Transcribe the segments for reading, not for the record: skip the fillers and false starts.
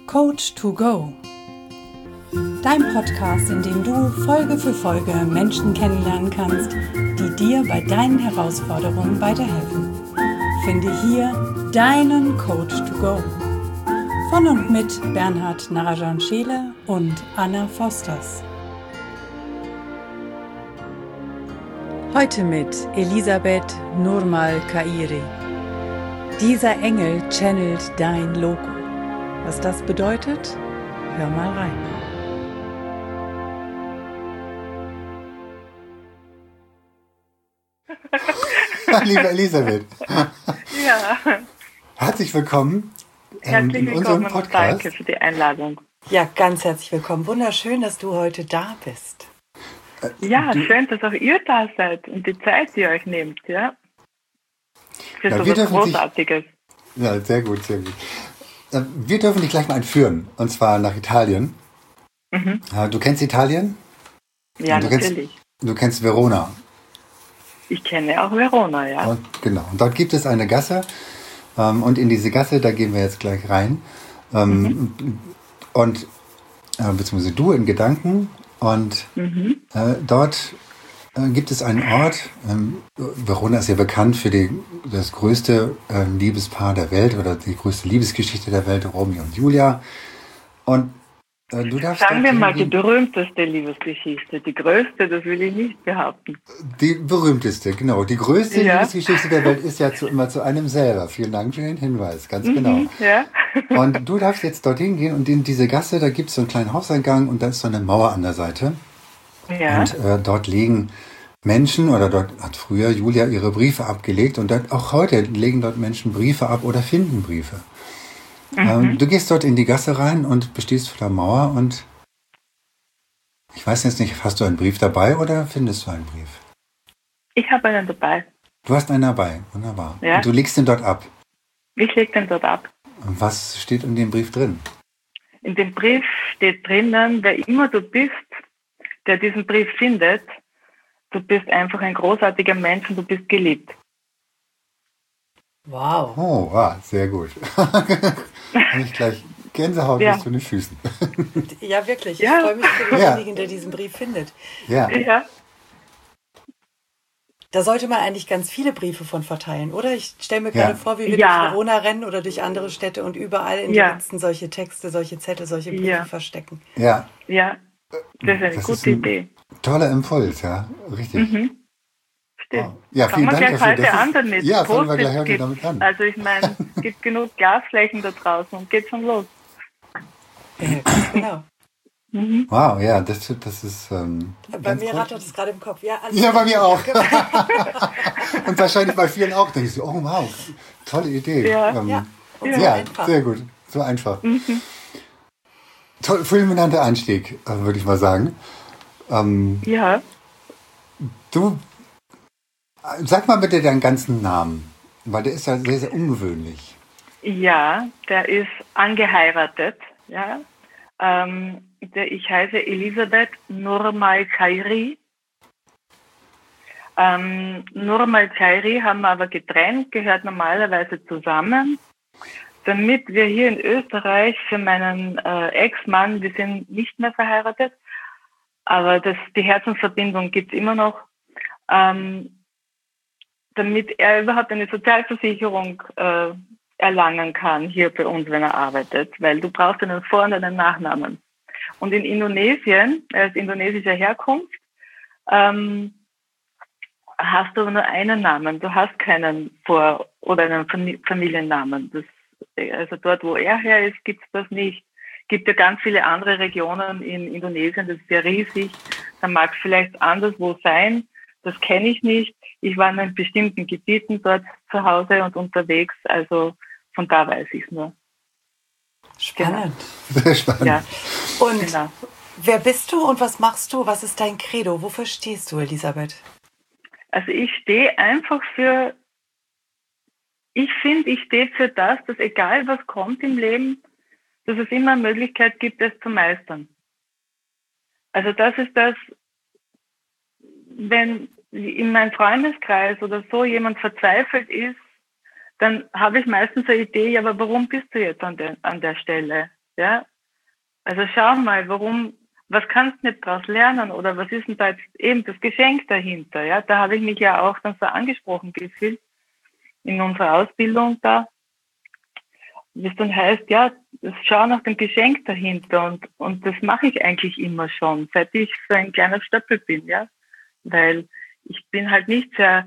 Coach to Go. Dein Podcast, in dem du Folge für Folge Menschen kennenlernen kannst, die dir bei deinen Herausforderungen weiterhelfen. Finde hier deinen Coach to Go. Von und mit Bernhard Narajan-Scheele und Anna Fosters. Heute mit Elisabeth Nurmal Kairi. Dieser Engel channelt dein Logo. Was das bedeutet? Hör mal rein. Liebe Elisabeth. Ja. Herzlich willkommen, in unserem Podcast. Und danke für die Einladung. Ja, ganz herzlich willkommen. Wunderschön, dass du heute da bist. Ja, schön, dass auch ihr da seid und die Zeit, die ihr euch nehmt, ja. Für so was Großartiges. Ja, sehr gut, sehr gut. Wir dürfen dich gleich mal entführen, und zwar nach Italien. Mhm. Du kennst Italien? Ja, natürlich. Du kennst Verona. Ich kenne auch Verona, ja. Und, genau, und dort gibt es eine Gasse, und in diese Gasse, da gehen wir jetzt gleich rein. Und beziehungsweise du in Gedanken. Und dort gibt es einen Ort, Verona ist ja bekannt für das größte Liebespaar der Welt oder die größte Liebesgeschichte der Welt, Romeo und Julia. Und du darfst... Sagen wir mal die berühmteste Liebesgeschichte. Die größte, das will ich nicht behaupten. Die berühmteste, genau. Die größte Liebesgeschichte der Welt ist ja immer zu einem selber. Vielen Dank für den Hinweis, ganz genau. Ja. Und du darfst jetzt dorthin gehen und in diese Gasse, da gibt es so einen kleinen Hauseingang und da ist so eine Mauer an der Seite. Ja. Und dort liegen Menschen, oder dort hat früher Julia ihre Briefe abgelegt und auch heute legen dort Menschen Briefe ab oder finden Briefe. Du gehst dort in die Gasse rein und bestehst vor der Mauer und ich weiß jetzt nicht, hast du einen Brief dabei oder findest du einen Brief? Ich habe einen dabei. Du hast einen dabei, wunderbar. Ja. Und du legst den dort ab? Ich lege den dort ab. Und was steht in dem Brief drin? In dem Brief steht drinnen, wer immer du bist, der diesen Brief findet, du bist einfach ein großartiger Mensch und du bist geliebt. Wow. Oh, wow, sehr gut. Habe ich gleich Gänsehaut bis zu den Füßen. Ja, wirklich. Ich freue mich für denjenigen, der diesen Brief findet. Ja. Da sollte man eigentlich ganz viele Briefe von verteilen, oder? Ich stelle mir gerade vor, wie wir durch Verona rennen oder durch andere Städte und überall in den Litzen solche Texte, solche Zettel, solche Briefe verstecken. Ja. Ja, das ist eine gute Idee. Toller Impuls, ja, richtig. Stimmt. Oh. Ja, vielen Dank dafür. Heute an damit. Ja, fangen wir gleich heute damit an. Also ich meine, es gibt genug Glasflächen da draußen und geht schon los. Ja, genau. Wow, ja, das ist bei mir rattert es gerade im Kopf. Ja, bei mir auch. Und wahrscheinlich bei vielen auch. Denke ich so, oh wow, tolle Idee. Ja, sehr gut, so einfach. Toll, fulminanter Einstieg, würde ich mal sagen. Du, sag mal bitte deinen ganzen Namen, weil der ist ja sehr, sehr ungewöhnlich. Ja, der ist angeheiratet, ja. Ich heiße Elisabeth Nurmal Kairi. Nurmal Kairi haben wir aber getrennt, gehört normalerweise zusammen. Damit wir hier in Österreich für meinen Ex-Mann, wir sind nicht mehr verheiratet, aber die Herzensverbindung gibt es immer noch, damit er überhaupt eine Sozialversicherung erlangen kann hier bei uns, wenn er arbeitet, weil du brauchst einen Vor- und einen Nachnamen. Und in Indonesien, er ist indonesischer Herkunft, hast du aber nur einen Namen. Du hast keinen Vor- oder einen Familiennamen. Also dort, wo er her ist, gibt es das nicht. Es gibt ja ganz viele andere Regionen in Indonesien, das ist ja riesig. Da mag es vielleicht anderswo sein. Das kenne ich nicht. Ich war in bestimmten Gebieten dort zu Hause und unterwegs, also von da weiß ich es nur. Spannend. Genau. Sehr spannend. Ja. Und wer bist du und was machst du? Was ist dein Credo? Wofür stehst du, Elisabeth? Also ich stehe einfach ich stehe für das, dass egal was kommt im Leben, dass es immer eine Möglichkeit gibt, es zu meistern. Also das ist das, wenn in meinem Freundeskreis oder so jemand verzweifelt ist, dann habe ich meistens eine Idee, ja, aber warum bist du jetzt an der Stelle? ja. Also schau mal, was kannst du nicht daraus lernen oder was ist denn da jetzt eben das Geschenk dahinter, ja. Da habe ich mich ja auch dann so angesprochen gefühlt in unserer Ausbildung da, wie es dann heißt, ja, schau nach dem Geschenk dahinter und das mache ich eigentlich immer schon, seit ich so ein kleiner Stöppel bin, ja, weil ich bin halt nicht sehr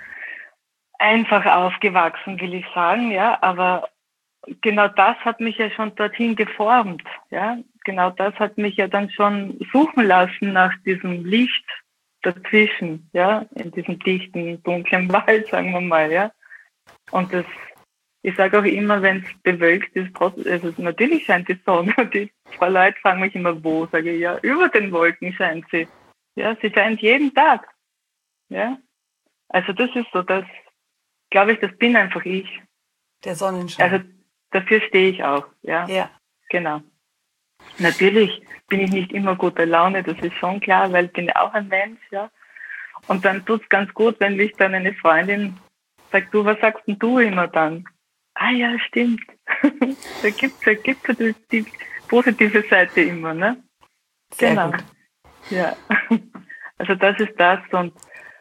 einfach aufgewachsen, will ich sagen, ja, aber genau das hat mich ja schon dorthin geformt, ja. Genau das hat mich ja dann schon suchen lassen nach diesem Licht dazwischen, ja, in diesem dichten, dunklen Wald, sagen wir mal, ja. Und ich sage auch immer, wenn es bewölkt ist, also natürlich scheint die Sonne. Und die zwei Leute fragen mich immer, wo? Sage ich, ja, über den Wolken scheint sie. Ja, sie scheint jeden Tag. Ja. Also das ist so, das, glaube ich, das bin einfach ich. Der Sonnenschein. Also dafür stehe ich auch, ja. Ja. Genau. Natürlich bin ich nicht immer guter Laune, das ist schon klar, weil ich bin ja auch ein Mensch, ja. Und dann tut's ganz gut, wenn mich dann eine Freundin sagt, du, was sagst denn du immer dann? Ah ja, stimmt. da gibt's die positive Seite immer, ne? Sehr genau. Gut. Ja. Also das ist das und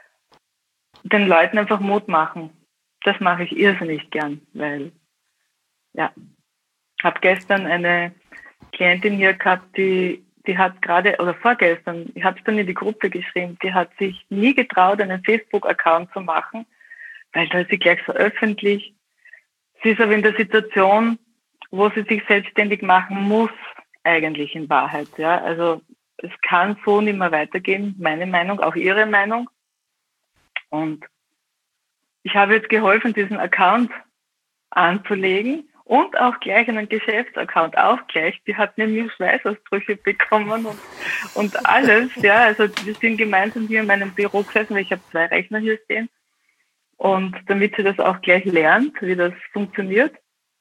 den Leuten einfach Mut machen. Das mache ich irrsinnig gern, weil, ja, habe gestern eine Klientin hier gehabt, die hat gerade, oder vorgestern, ich habe es dann in die Gruppe geschrieben, die hat sich nie getraut, einen Facebook-Account zu machen, weil da ist sie gleich so öffentlich. Sie ist aber in der Situation, wo sie sich selbstständig machen muss, eigentlich in Wahrheit. Ja, also es kann so nicht mehr weitergehen, meine Meinung, auch ihre Meinung. Und ich habe jetzt geholfen, diesen Account anzulegen und auch gleich einen Geschäftsaccount, auch gleich. Die hat nämlich Schweißausbrüche bekommen und alles. Ja, also wir sind gemeinsam hier in meinem Büro gesessen, weil ich habe 2 Rechner hier stehen. Und damit sie das auch gleich lernt, wie das funktioniert.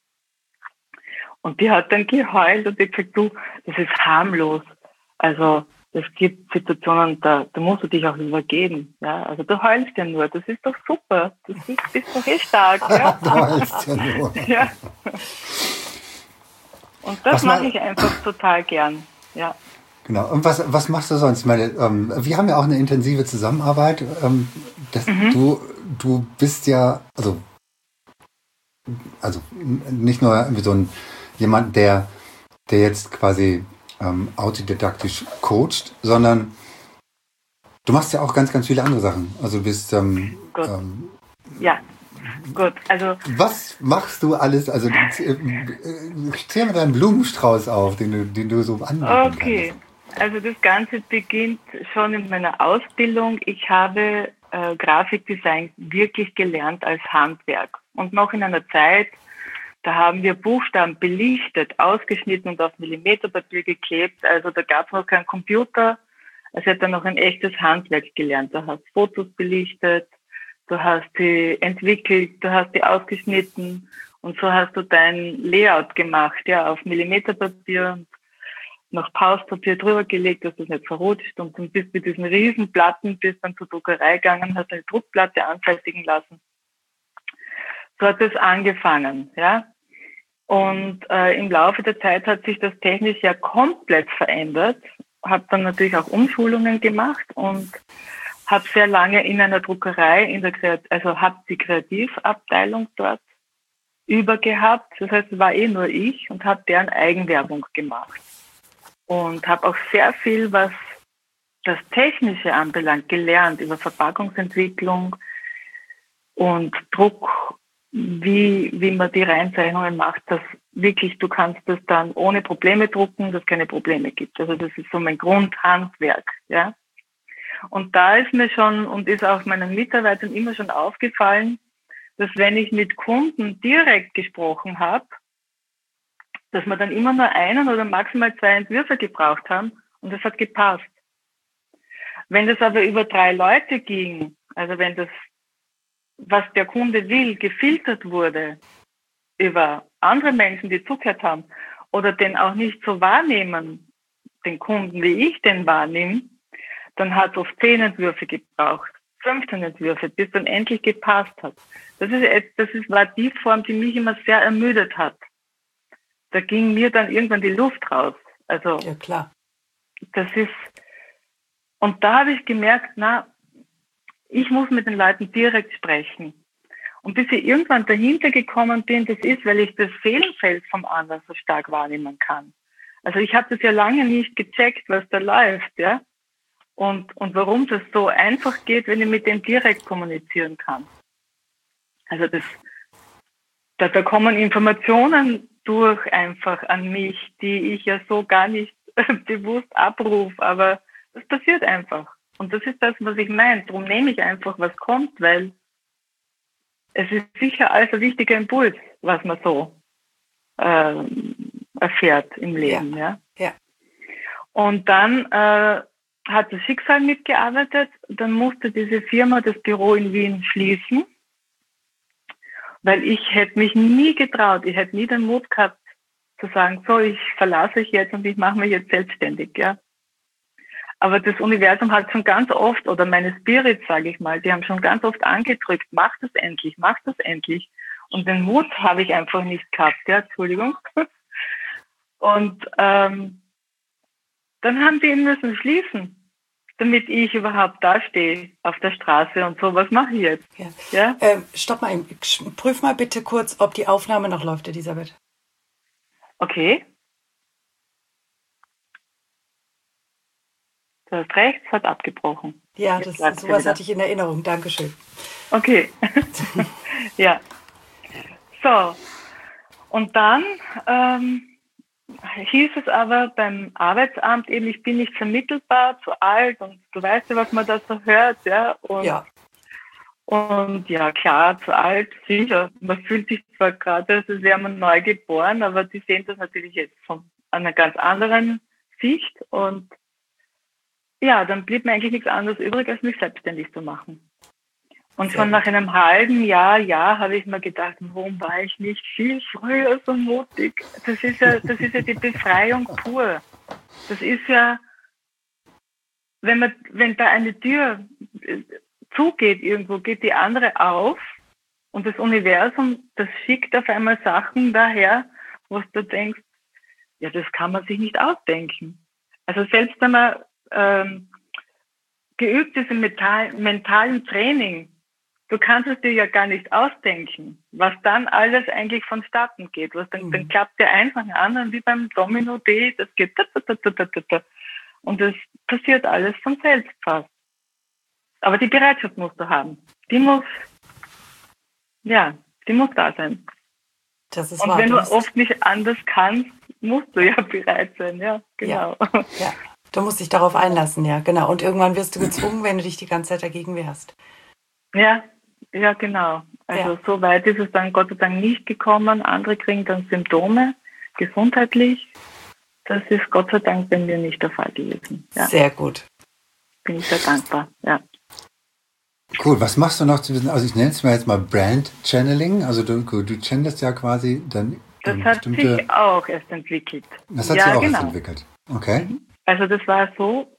Und die hat dann geheult und die gesagt, du, das ist harmlos. Also es gibt Situationen, da musst du dich auch übergeben. Ja? Also du heulst ja nur, das ist doch super. Das bist doch eh stark. Ja? Du heulst ja nur. Ja. Und das mache ich einfach total gern. Ja. Genau. Und was machst du sonst? Wir haben ja auch eine intensive Zusammenarbeit. Du bist ja, also nicht nur irgendwie so jemand, der jetzt quasi autodidaktisch coacht, sondern du machst ja auch ganz, ganz viele andere Sachen. Also du bist Gut. Ja, gut. Also was machst du alles? Also zähl mir deinen Blumenstrauß auf, den du so anbieten okay. kannst. Also das Ganze beginnt schon in meiner Ausbildung. Ich habe Grafikdesign wirklich gelernt als Handwerk. Und noch in einer Zeit, da haben wir Buchstaben belichtet, ausgeschnitten und auf Millimeterpapier geklebt. Also da gab es noch keinen Computer. Also ich habe dann noch ein echtes Handwerk gelernt. Du hast Fotos belichtet, du hast die entwickelt, du hast die ausgeschnitten und so hast du dein Layout gemacht, ja, auf Millimeterpapier und noch Pauspapier drüber gelegt, dass das nicht verrutscht und dann bist mit diesen riesen Platten, bist dann zur Druckerei gegangen, hast eine Druckplatte anfertigen lassen. So hat es angefangen, ja. Und im Laufe der Zeit hat sich das technisch ja komplett verändert. Habe dann natürlich auch Umschulungen gemacht und habe sehr lange in einer Druckerei, habe die Kreativabteilung dort übergehabt. Das heißt, es war nur ich und habe deren Eigenwerbung gemacht. Und habe auch sehr viel, was das Technische anbelangt, gelernt über Verpackungsentwicklung und Druck, wie man die Reinzeichnungen macht, dass wirklich, du kannst das dann ohne Probleme drucken, dass es keine Probleme gibt. Also das ist so mein Grundhandwerk, ja. Und da ist mir schon und ist auch meinen Mitarbeitern immer schon aufgefallen, dass wenn ich mit Kunden direkt gesprochen habe, dass wir dann immer nur einen oder maximal 2 Entwürfe gebraucht haben und das hat gepasst. Wenn das aber über 3 Leute ging, also wenn das, was der Kunde will, gefiltert wurde über andere Menschen, die zugehört haben oder den auch nicht so wahrnehmen, den Kunden, wie ich den wahrnehme, dann hat es oft 10 Entwürfe gebraucht, 15 Entwürfe, bis dann endlich gepasst hat. Das war die Form, die mich immer sehr ermüdet hat. da ging mir dann irgendwann die Luft raus. Also, ja, klar. Und da habe ich gemerkt, ich muss mit den Leuten direkt sprechen. Und bis ich irgendwann dahinter gekommen bin, das ist, weil ich das Seelenfeld vom anderen so stark wahrnehmen kann. Also ich habe das ja lange nicht gecheckt, was da läuft, ja. Und warum das so einfach geht, wenn ich mit dem direkt kommunizieren kann. Also da kommen Informationen durch einfach an mich, die ich ja so gar nicht bewusst abrufe, aber das passiert einfach. Und das ist das, was ich meine. Darum nehme ich einfach, was kommt, weil es ist sicher alles ein wichtiger Impuls, was man so erfährt im Leben. Ja. Und dann hat das Schicksal mitgearbeitet. Dann musste diese Firma das Büro in Wien schließen, weil ich hätte mich nie getraut, ich hätte nie den Mut gehabt zu sagen, so, ich verlasse ich jetzt und ich mache mich jetzt selbstständig. Ja. Aber das Universum hat schon ganz oft, oder meine Spirits, sage ich mal, die haben schon ganz oft angedrückt, mach das endlich. Und den Mut habe ich einfach nicht gehabt, ja, Entschuldigung. Und dann haben die ihn müssen schließen, damit ich überhaupt da stehe auf der Straße und so, was mache ich jetzt? Ja. Stopp mal, prüf mal bitte kurz, ob die Aufnahme noch läuft, Elisabeth. Okay. Du hast recht, es hat abgebrochen. Ja, sowas hatte ich in Erinnerung. Dankeschön. Okay. Ja. So. Und dann hieß es aber beim Arbeitsamt eben, ich bin nicht vermittelbar, zu alt und du weißt ja, was man da so hört, ja. Und ja, klar, zu alt, sicher. Man fühlt sich zwar gerade, als wäre man neu geboren, aber die sehen das natürlich jetzt von einer ganz anderen Sicht. Und ja, dann blieb mir eigentlich nichts anderes übrig, als mich selbstständig zu machen. Und schon nach einem halben Jahr, habe ich mir gedacht, warum war ich nicht viel früher so mutig? Das ist ja die Befreiung pur. Das ist ja, wenn da eine Tür zugeht irgendwo, geht die andere auf und das Universum, das schickt auf einmal Sachen daher, wo du denkst, ja, das kann man sich nicht ausdenken. Also selbst wenn man geübt ist im mentalen Training, du kannst es dir ja gar nicht ausdenken, was dann alles eigentlich vonstatten geht. Dann klappt der eins nach dem anderen, wie beim Domino D, das geht und das passiert alles von selbst fast. Aber die Bereitschaft musst du haben. Die muss da sein. Das ist und wahr, wenn du oft nicht anders kannst, musst du ja bereit sein, ja, genau. Ja. Du musst dich darauf einlassen, ja, genau. Und irgendwann wirst du gezwungen, wenn du dich die ganze Zeit dagegen wehrst. Ja, genau. Also so weit ist es dann Gott sei Dank nicht gekommen. Andere kriegen dann Symptome, gesundheitlich. Das ist Gott sei Dank bei mir nicht der Fall gewesen. Ja. Sehr gut. Bin ich sehr dankbar, ja. Cool, was machst du noch zu wissen? Also ich nenne es mal jetzt mal Brand Channeling. Also du channelst ja quasi dann das hat sich auch erst entwickelt. Das hat sich auch erst entwickelt. Okay. Also das war so,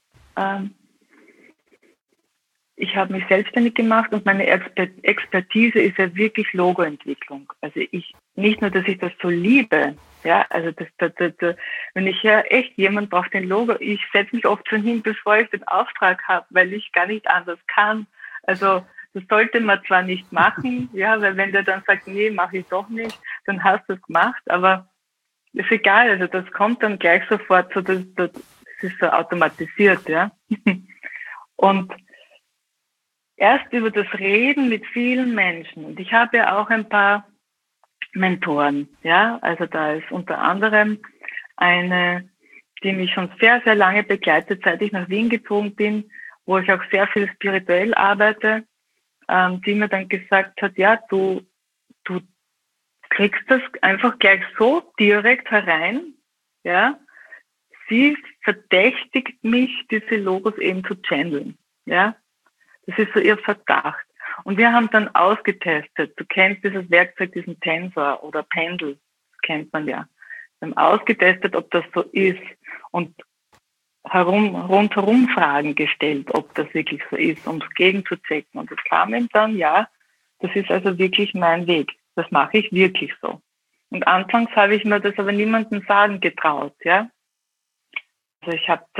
ich habe mich selbstständig gemacht und meine Expertise ist ja wirklich Logoentwicklung. Also nicht nur, dass ich das so liebe, ja, also wenn ich ja echt jemand braucht den Logo, ich setze mich oft schon hin, bevor ich den Auftrag habe, weil ich gar nicht anders kann. Also das sollte man zwar nicht machen, ja, weil wenn der dann sagt, nee, mache ich doch nicht, dann hast du es gemacht, aber ist egal, also das kommt dann gleich sofort, so das ist so automatisiert, ja. Und erst über das Reden mit vielen Menschen, und ich habe ja auch ein paar Mentoren, ja, also da ist unter anderem eine, die mich schon sehr, sehr lange begleitet, seit ich nach Wien gezogen bin, wo ich auch sehr viel spirituell arbeite, die mir dann gesagt hat, ja, du kriegst das einfach gleich so direkt herein, ja. Sie verdächtigt mich, diese Logos eben zu channeln, ja. Das ist so ihr Verdacht. Und wir haben dann ausgetestet. Du kennst dieses Werkzeug, diesen Tensor oder Pendel, das kennt man ja. Wir haben ausgetestet, ob das so ist und rundherum Fragen gestellt, ob das wirklich so ist, um es gegenzuchecken. Und es kam ihm dann, ja, das ist also wirklich mein Weg. Das mache ich wirklich so. Und anfangs habe ich mir das aber niemandem sagen getraut, ja. Also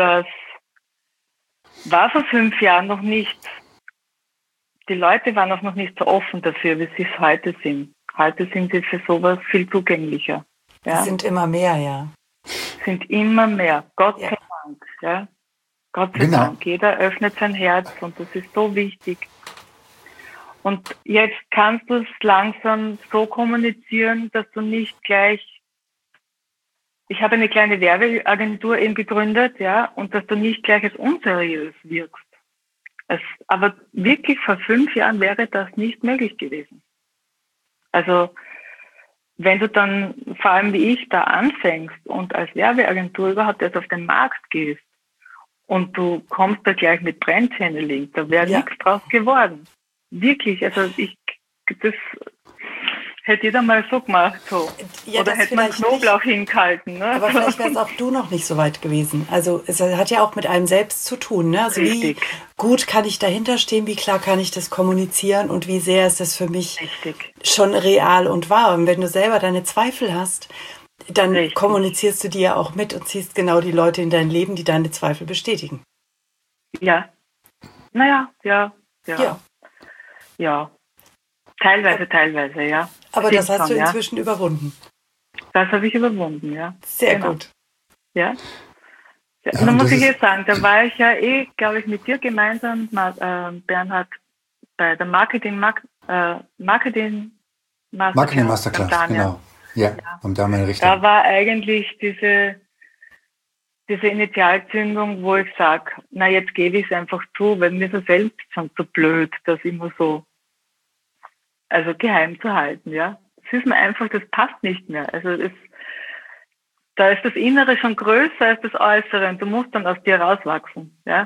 war vor 5 Jahren noch nicht, die Leute waren auch noch nicht so offen dafür, wie sie es heute sind. Heute sind sie für sowas viel zugänglicher. Ja? Die sind immer mehr, ja. Sind immer mehr, Gott sei Dank. Ja? Gott sei Dank. Jeder öffnet sein Herz und das ist so wichtig. Und jetzt kannst du es langsam so kommunizieren, dass du nicht gleich, ich habe eine kleine Werbeagentur eben gegründet, ja, und dass du nicht gleich als unseriös wirkst. Aber wirklich vor 5 Jahren wäre das nicht möglich gewesen. Also, wenn du dann, vor allem wie ich, da anfängst und als Werbeagentur überhaupt erst auf den Markt gehst und du kommst da gleich mit Brandchanneling, da wäre nichts draus geworden. Wirklich, also das hätte jeder mal so gemacht, so. Ja, oder hätte man Knoblauch hingehalten. Ne? Aber vielleicht wärst auch du noch nicht so weit gewesen. Also es hat ja auch mit einem selbst zu tun. Ne? Also wie gut kann ich dahinter stehen, wie klar kann ich das kommunizieren und wie sehr ist das für mich schon real und wahr. Und wenn du selber deine Zweifel hast, dann kommunizierst du die ja auch mit und ziehst genau die Leute in dein Leben, die deine Zweifel bestätigen. Ja. Naja, ja. Teilweise, ja. Aber das hast du inzwischen überwunden. Das habe ich überwunden, ja. Sehr gut. Ja. Und dann muss ich jetzt sagen, da war ich ja glaube ich, mit dir gemeinsam, Bernhard, bei der Marketing Masterclass, genau. Ja, und da meine Richtung. Da war eigentlich diese Initialzündung, wo ich sage, na jetzt gebe ich es einfach zu, weil mir so selbst schon so blöd, das immer so geheim zu halten, ja. Es ist mir einfach, das passt nicht mehr. Also da ist das Innere schon größer als das Äußere und du musst dann aus dir rauswachsen, ja.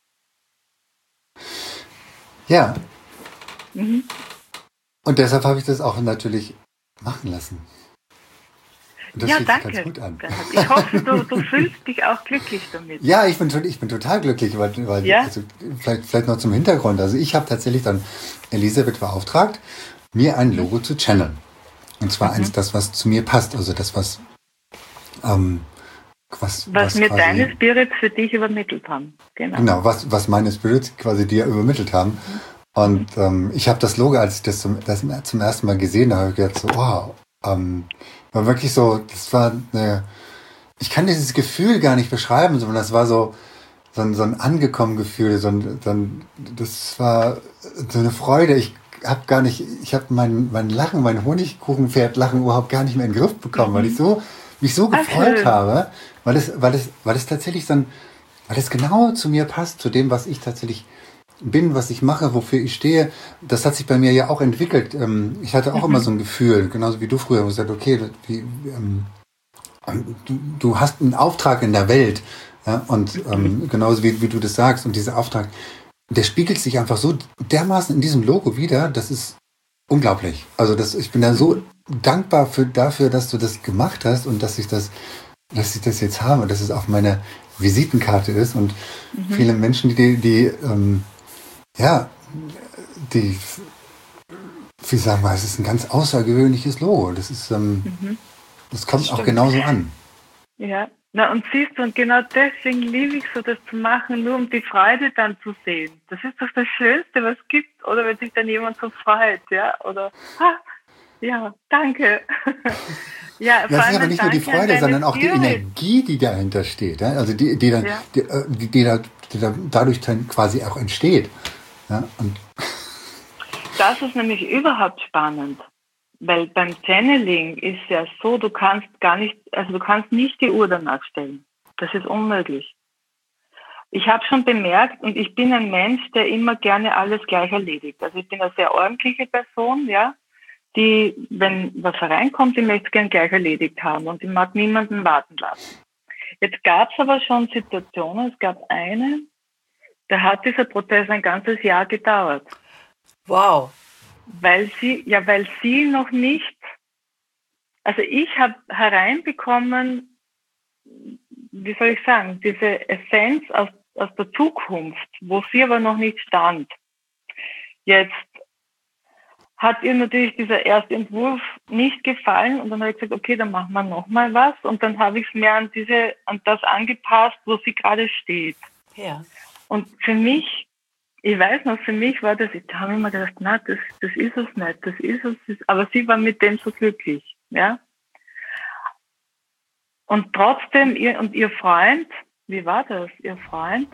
Ja. Mhm. Und deshalb habe ich das auch natürlich machen lassen. Und das fühlt sich ganz gut an. Ich hoffe, du fühlst dich auch glücklich damit. Ja, ich bin total glücklich, weil also vielleicht noch zum Hintergrund. Also ich habe tatsächlich dann Elisabeth beauftragt, mir ein Logo zu channeln. Und zwar das, was zu mir passt. Also das, was mir deine Spirits für dich übermittelt haben. Genau, was meine Spirits quasi dir übermittelt haben. Und ich habe das Logo, als ich das zum ersten Mal gesehen habe, gedacht so, wow, war wirklich so, ich kann dieses Gefühl gar nicht beschreiben, sondern das war so ein angekommen Gefühl, das war so eine Freude. Ich habe mein Lachen, mein Honigkuchenpferd-Lachen überhaupt gar nicht mehr in den Griff bekommen, weil ich mich so gefreut habe, weil es tatsächlich weil es genau zu mir passt, zu dem, was ich tatsächlich bin, was ich mache, wofür ich stehe. Das hat sich bei mir ja auch entwickelt. Ich hatte auch immer so ein Gefühl, genauso wie du früher, wo du sagst, okay, du hast einen Auftrag in der Welt, ja, und genauso wie du das sagst, und dieser Auftrag, der spiegelt sich einfach so dermaßen in diesem Logo wieder, das ist unglaublich. Also ich bin da so dankbar dafür, dass du das gemacht hast und dass ich das jetzt habe, dass es auf meiner Visitenkarte ist und viele Menschen, wie sagen wir, es ist ein ganz außergewöhnliches Logo. Das ist, das kommt auch genauso an. Ja, und siehst du, und genau deswegen liebe ich so, das zu machen, nur um die Freude dann zu sehen. Das ist doch das Schönste, was es gibt, oder wenn sich dann jemand so freut, ja, oder, ja, danke. Ja, das ist aber nicht nur die Freude, sondern auch die Energie, die dahinter steht, ja? Also die dadurch dann quasi auch entsteht. Ja, und das ist nämlich überhaupt spannend, weil beim Channeling ist ja so, du kannst nicht die Uhr danach stellen. Das ist unmöglich. Ich habe schon bemerkt, und ich bin ein Mensch, der immer gerne alles gleich erledigt. Also ich bin eine sehr ordentliche Person, ja, die, wenn was hereinkommt, die möchte es gern gleich erledigt haben und ich mag niemanden warten lassen. Jetzt gab es aber schon Situationen, es gab eine, da hat dieser Prozess ein ganzes Jahr gedauert. Wow. Weil sie noch nicht, also ich habe hereinbekommen, wie soll ich sagen, diese Essenz aus der Zukunft, wo sie aber noch nicht stand. Jetzt hat ihr natürlich dieser erste Entwurf nicht gefallen und dann habe ich gesagt, okay, dann machen wir nochmal was und dann habe ich es mir an das angepasst, wo sie gerade steht. Ja. Und für mich, ich weiß noch, für mich war das, da habe ich mir gedacht, na, das ist es nicht, das ist es, aber sie war mit dem so glücklich, ja. Und trotzdem, ihr Freund, wie war das, ihr Freund?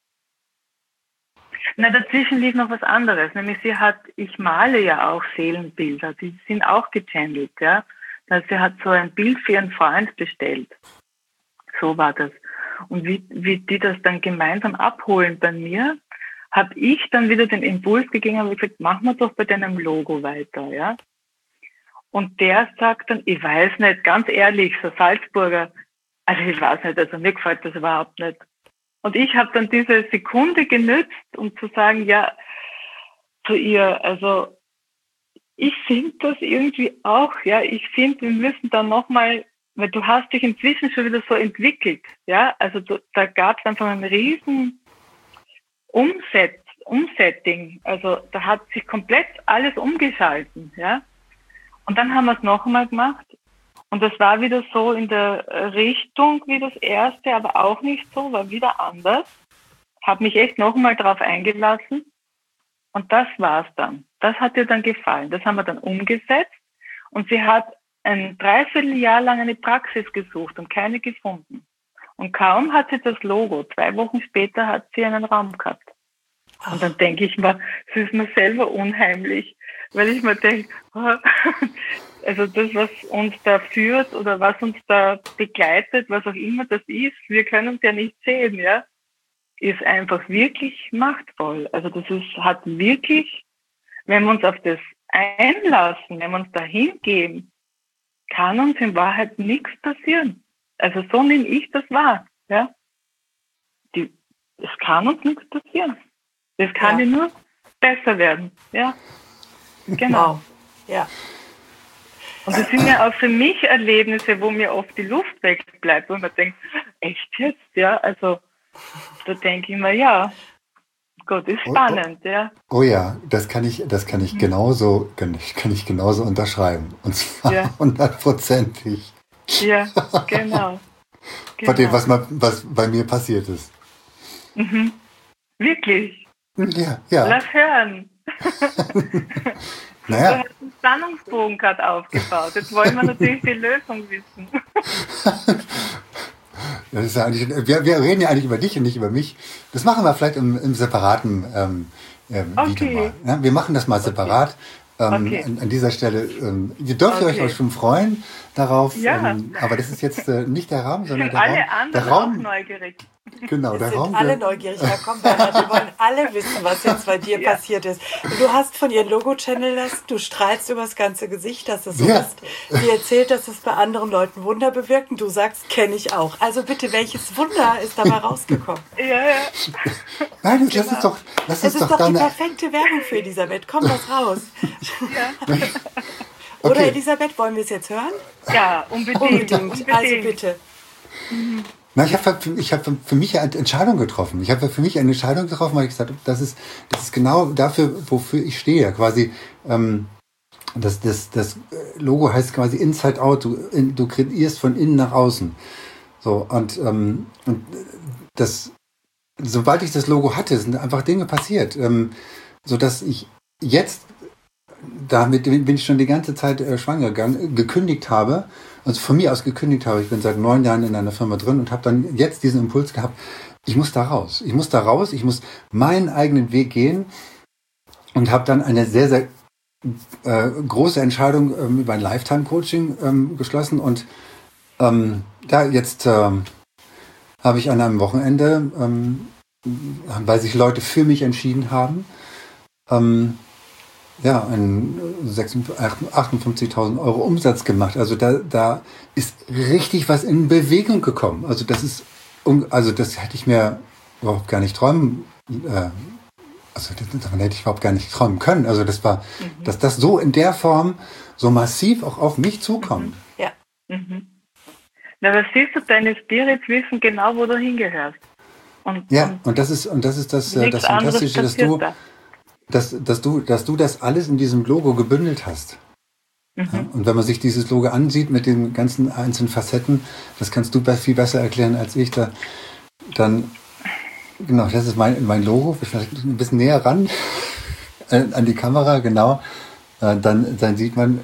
Na, dazwischen lief noch was anderes, nämlich ich male ja auch Seelenbilder, die sind auch gechannelt, ja. Also sie hat so ein Bild für ihren Freund bestellt. So war das. Und wie die das dann gemeinsam abholen bei mir, habe ich dann wieder den Impuls gegeben und gesagt, machen wir doch bei deinem Logo weiter, ja. Und der sagt dann, ich weiß nicht, ganz ehrlich, so Salzburger, also ich weiß nicht, also mir gefällt das überhaupt nicht. Und ich habe dann diese Sekunde genützt, um zu sagen, ja, zu ihr, also ich finde das irgendwie auch, ja, ich finde, wir müssen da nochmal, weil du hast dich inzwischen schon wieder so entwickelt, ja, also da gab es einfach einen riesen Umsetting, also da hat sich komplett alles umgeschalten, ja. Und dann haben wir es noch einmal gemacht und das war wieder so in der Richtung wie das erste, aber auch nicht so, war wieder anders. Habe mich echt noch einmal drauf eingelassen und das war's dann. Das hat ihr dann gefallen. Das haben wir dann umgesetzt und sie hat ein Dreivierteljahr lang eine Praxis gesucht und keine gefunden. Und kaum hat sie das Logo, 2 Wochen später hat sie einen Raum gehabt. Und dann denke ich mir, es ist mir selber unheimlich, weil ich mir denke, also das, was uns da führt oder was uns da begleitet, was auch immer das ist, wir können es ja nicht sehen, ja, ist einfach wirklich machtvoll. Also hat wirklich, wenn wir uns auf das einlassen, wenn wir uns da hingeben, kann uns in Wahrheit nichts passieren. Also so nehme ich das wahr, ja. Es kann uns nichts passieren. Das kann ja nur besser werden, ja. Genau. Wow. Ja. Und das sind ja auch für mich Erlebnisse, wo mir oft die Luft wegbleibt, wo man denkt, echt jetzt, ja, also da denke ich mir, ja, Gott, ist spannend, ja. Oh ja, das kann ich genauso, kann ich genauso unterschreiben. Und zwar 100%ig. Ja, genau. Von dem, was bei mir passiert ist. Mhm. Wirklich? Ja. Lass hören. Naja. Du hast einen Spannungsbogen gerade aufgebaut. Jetzt wollen wir natürlich die Lösung wissen. Das ist ja eigentlich, wir reden ja eigentlich über dich und nicht über mich. Das machen wir vielleicht im separaten Video mal. Ja, wir machen das mal separat. Okay. An dieser Stelle, ihr dürft euch schon freuen darauf, ja. Aber das ist jetzt nicht der Rahmen, sondern der alle Raum. Anderen Der Raum, auch neugierig. Genau, der sind Raum. Alle neugierig. Ja, komm, Bernhard, wir wollen alle wissen, was jetzt bei dir passiert ist. Du hast von ihren Logo-Channel lassen, du strahlst über das ganze Gesicht, dass es so ist. Sie erzählt, dass es bei anderen Leuten Wunder bewirkt und du sagst, kenne ich auch. Also bitte, welches Wunder ist dabei rausgekommen? Ja. Nein, das ist doch es ist doch die perfekte Werbung für Elisabeth. Komm, lass raus. Ja. Oder Okay. Elisabeth, wollen wir es jetzt hören? Ja, unbedingt. Also bitte. Na, ich habe für mich eine Entscheidung getroffen. Ich habe für mich eine Entscheidung getroffen, weil ich gesagt habe, das ist genau dafür, wofür ich stehe. Quasi, das Logo heißt quasi Inside Out. Du kreierst von innen nach außen. So, und das, sobald ich das Logo hatte, sind einfach Dinge passiert, so dass ich jetzt, damit bin ich schon die ganze Zeit schwanger gegangen, gekündigt habe, also von mir aus gekündigt habe. Ich bin seit 9 Jahren in einer Firma drin und habe dann jetzt diesen Impuls gehabt, ich muss da raus, ich muss meinen eigenen Weg gehen und habe dann eine sehr, sehr große Entscheidung über ein Lifetime-Coaching geschlossen und jetzt habe ich an einem Wochenende, weil sich Leute für mich entschieden haben, einen 58.000 Euro Umsatz gemacht. Also da ist richtig was in Bewegung gekommen. Also das hätte ich mir überhaupt gar nicht träumen, davon hätte ich überhaupt gar nicht träumen können. Also das war, dass das so in der Form so massiv auch auf mich zukommt. Ja. Na, was siehst du, deine Spirits wissen genau, wo du hingehörst. Und das ist das Fantastische, dass du dass du das alles in diesem Logo gebündelt hast. Ja, und wenn man sich dieses Logo ansieht mit den ganzen einzelnen Facetten, das kannst du viel besser erklären als ich. Dann, genau, das ist mein Logo. Vielleicht ein bisschen näher ran an die Kamera, genau. Dann sieht man,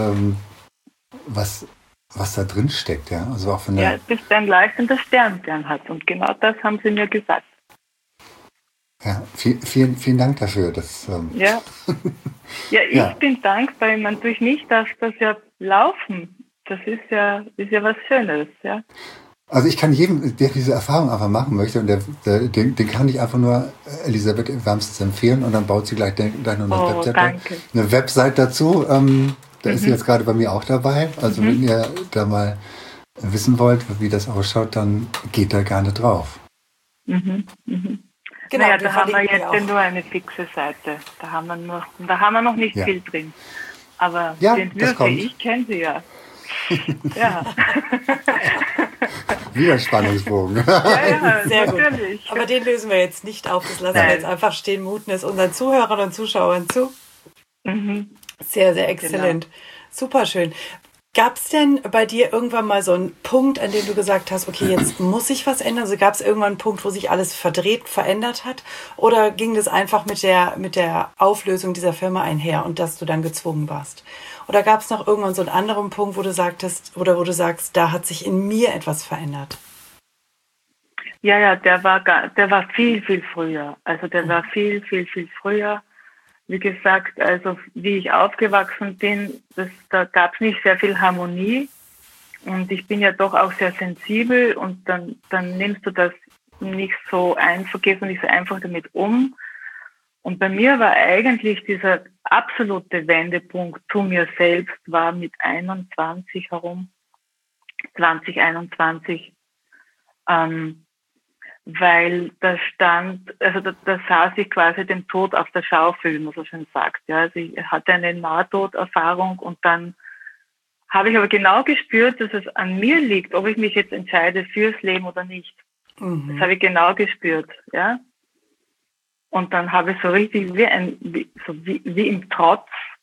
was da drin steckt. Ja, also auch von der. Bis ein leuchtender Stern hat. Und genau das haben sie mir gesagt. Ja, vielen Dank dafür. Ja. Ich bin dankbar. Ich meine, durch mich darf das ja laufen. Das ist ja was Schönes, ja. Also ich kann jedem, der diese Erfahrung einfach machen möchte, und den kann ich einfach nur Elisabeth wärmstens empfehlen, und dann baut sie gleich noch eine Website dazu. Da ist sie jetzt gerade bei mir auch dabei. Also wenn ihr da mal wissen wollt, wie das ausschaut, dann geht da gerne drauf. Genau, da haben wir jetzt nur eine fixe Seite. Da haben wir noch nicht viel drin. Aber den Entwürfe, ich kenne sie ja. Ja. Wieder ein Spannungsbogen. Ja, sehr natürlich. Gut. Aber den lösen wir jetzt nicht auf. Das lassen wir jetzt einfach stehen. Muten es unseren Zuhörern und Zuschauern zu. Sehr, sehr exzellent. Genau. Super schön. Gab es denn bei dir irgendwann mal so einen Punkt, an dem du gesagt hast, okay, jetzt muss sich was ändern? Also gab es irgendwann einen Punkt, wo sich alles verändert hat? Oder ging das einfach mit der Auflösung dieser Firma einher und dass du dann gezwungen warst? Oder gab es noch irgendwann so einen anderen Punkt, wo du sagst, da hat sich in mir etwas verändert? Ja, der war viel, viel früher. Also der war viel, viel, viel früher. Wie gesagt, also wie ich aufgewachsen bin, da gab es nicht sehr viel Harmonie. Und ich bin ja doch auch sehr sensibel, und dann nimmst du das nicht so einfach, gehst du nicht so einfach damit um. Und bei mir war eigentlich dieser absolute Wendepunkt zu mir selbst war mit 21 herum, 2021, weil da saß ich quasi dem Tod auf der Schaufel, wie man so schön sagt. Ja, also ich hatte eine Nahtoderfahrung, und dann habe ich aber genau gespürt, dass es an mir liegt, ob ich mich jetzt entscheide fürs Leben oder nicht. Das habe ich genau gespürt, ja. Und dann habe ich so richtig wie im Trotz,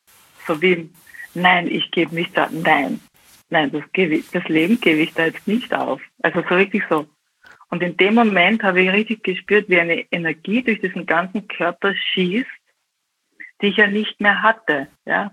nein, ich gebe mich da, nein, das Leben gebe ich da jetzt nicht auf. Also so richtig so. Und in dem Moment habe ich richtig gespürt, wie eine Energie durch diesen ganzen Körper schießt, die ich ja nicht mehr hatte, ja.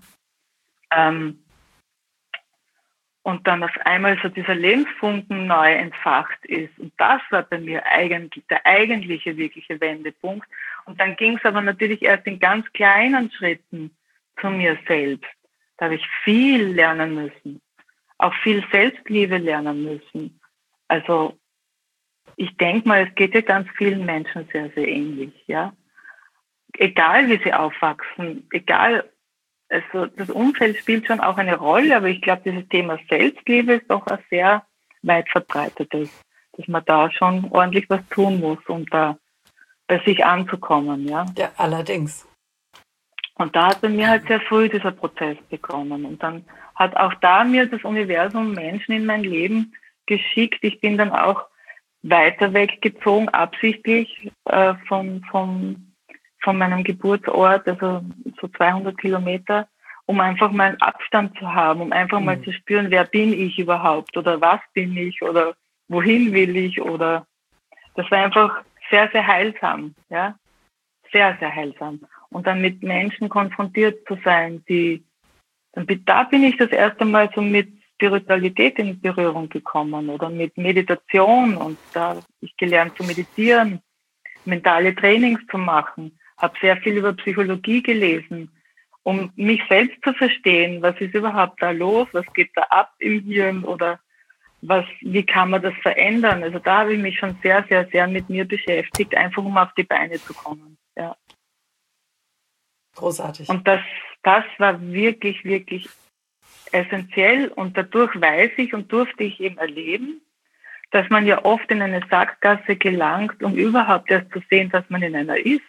Und dann auf einmal so dieser Lebensfunken neu entfacht ist. Und das war bei mir eigentlich der eigentliche, wirkliche Wendepunkt. Und dann ging es aber natürlich erst in ganz kleinen Schritten zu mir selbst. Da habe ich viel lernen müssen. Auch viel Selbstliebe lernen müssen. Also ich denke mal, es geht ja ganz vielen Menschen sehr, sehr ähnlich, ja. Egal wie sie aufwachsen, also das Umfeld spielt schon auch eine Rolle, aber ich glaube, dieses Thema Selbstliebe ist doch ein sehr weit verbreitetes, dass man da schon ordentlich was tun muss, um da bei sich anzukommen, ja. Ja, allerdings. Und da hat bei mir halt sehr früh dieser Prozess begonnen, und dann hat auch da mir das Universum Menschen in mein Leben geschickt. Ich bin dann auch weiter weggezogen, absichtlich von meinem Geburtsort, also so 200 Kilometer, um einfach mal einen Abstand zu haben, um einfach mal zu spüren, wer bin ich überhaupt oder was bin ich oder wohin will ich, oder das war einfach sehr, sehr heilsam, ja, sehr, sehr heilsam. Und dann mit Menschen konfrontiert zu sein, da bin ich das erste Mal so mit Spiritualität in Berührung gekommen oder mit Meditation, und da habe ich gelernt zu meditieren, mentale Trainings zu machen, habe sehr viel über Psychologie gelesen, um mich selbst zu verstehen, was ist überhaupt da los, was geht da ab im Hirn, oder wie kann man das verändern. Also da habe ich mich schon sehr, sehr, sehr mit mir beschäftigt, einfach um auf die Beine zu kommen. Ja. Großartig. Und das war wirklich, wirklich essentiell, und dadurch weiß ich und durfte ich eben erleben, dass man ja oft in eine Sackgasse gelangt, um überhaupt erst zu sehen, dass man in einer ist.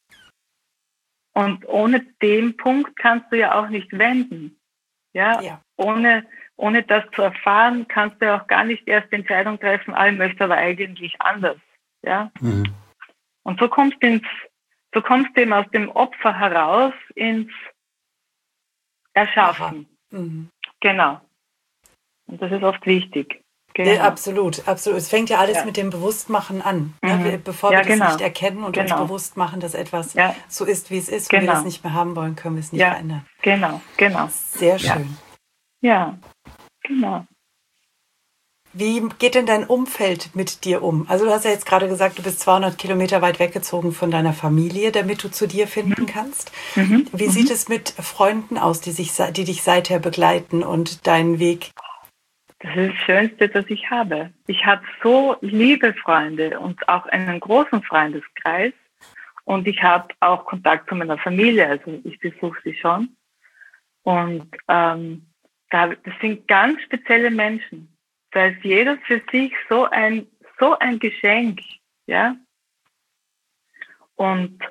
Und ohne den Punkt kannst du ja auch nicht wenden. Ja. Ohne das zu erfahren, kannst du ja auch gar nicht erst die Entscheidung treffen, ich möchte aber eigentlich anders. Ja. Und so kommst du so kommst du eben aus dem Opfer heraus ins Erschaffen. Genau. Und das ist oft wichtig. Genau. Ja, absolut, absolut. Es fängt ja alles mit dem Bewusstmachen an. Ne? Bevor wir das nicht erkennen und uns bewusst machen, dass etwas so ist, wie es ist, und wir das nicht mehr haben wollen, können wir es nicht verändern. Genau. Sehr schön. Ja, genau. Wie geht denn dein Umfeld mit dir um? Also du hast ja jetzt gerade gesagt, du bist 200 Kilometer weit weggezogen von deiner Familie, damit du zu dir finden kannst. Wie sieht es mit Freunden aus, die dich seither begleiten und deinen Weg? Das ist das Schönste, das ich habe. Ich habe so liebe Freunde und auch einen großen Freundeskreis. Und ich habe auch Kontakt zu meiner Familie, also ich besuche sie schon. Und das sind ganz spezielle Menschen. Da ist jeder für sich so ein Geschenk, ja. Und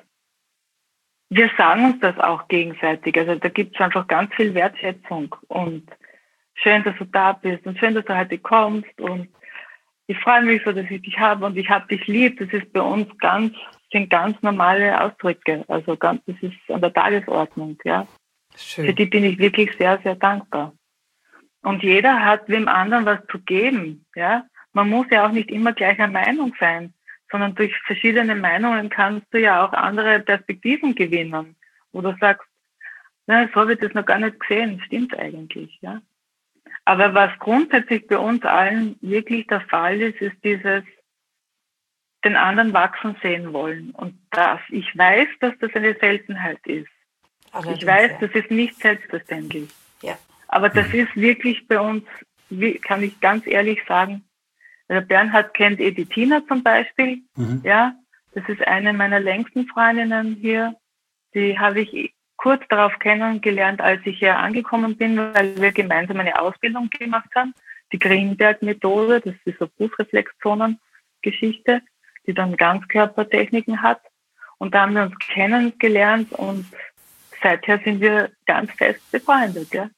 wir sagen uns das auch gegenseitig. Also da gibt es einfach ganz viel Wertschätzung und schön, dass du da bist und schön, dass du heute kommst und ich freue mich so, dass ich dich habe und ich habe dich lieb. Das ist bei uns sind ganz normale Ausdrücke. Also das ist an der Tagesordnung, ja. Schön. Für die bin ich wirklich sehr, sehr dankbar. Und jeder hat dem anderen was zu geben, ja. Man muss ja auch nicht immer gleicher Meinung sein, sondern durch verschiedene Meinungen kannst du ja auch andere Perspektiven gewinnen. Wo du sagst, na, so habe ich das noch gar nicht gesehen. Stimmt eigentlich, ja. Aber was grundsätzlich bei uns allen wirklich der Fall ist, ist dieses den anderen wachsen sehen wollen. Und ich weiß, dass das eine Seltenheit ist. Ich weiß, das ist nicht selbstverständlich. Ja. Aber das ist wirklich bei uns, kann ich ganz ehrlich sagen, der Bernhard kennt die Tina zum Beispiel. Ja, das ist eine meiner längsten Freundinnen hier. Die habe ich kurz darauf kennengelernt, als ich hier angekommen bin, weil wir gemeinsam eine Ausbildung gemacht haben. Die Greenberg-Methode, das ist so Fußreflexzonen-Geschichte, die dann Ganzkörpertechniken hat. Und da haben wir uns kennengelernt und seither sind wir ganz fest befreundet, ja.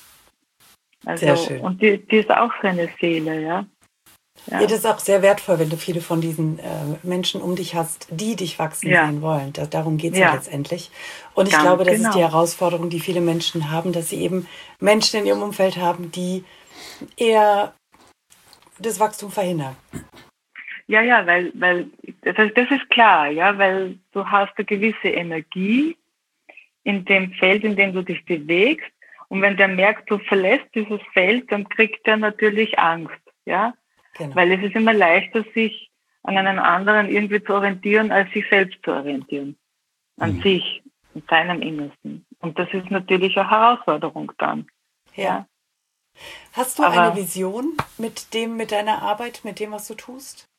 Also, sehr schön. Und die ist auch so eine Seele, ja. Ja, das ist auch sehr wertvoll, wenn du viele von diesen Menschen um dich hast, die dich wachsen sehen wollen. Darum geht es ja letztendlich. Und ich glaube, das ist die Herausforderung, die viele Menschen haben, dass sie eben Menschen in ihrem Umfeld haben, die eher das Wachstum verhindern. Ja, weil das ist klar, ja, weil du hast eine gewisse Energie in dem Feld, in dem du dich bewegst. Und wenn der merkt, du verlässt dieses Feld, dann kriegt er natürlich Angst, ja. Genau. Weil es ist immer leichter, sich an einem anderen irgendwie zu orientieren, als sich selbst zu orientieren. An sich, in seinem Innersten. Und das ist natürlich eine Herausforderung dann. Ja. Hast du eine Vision mit deiner Arbeit, mit dem, was du tust?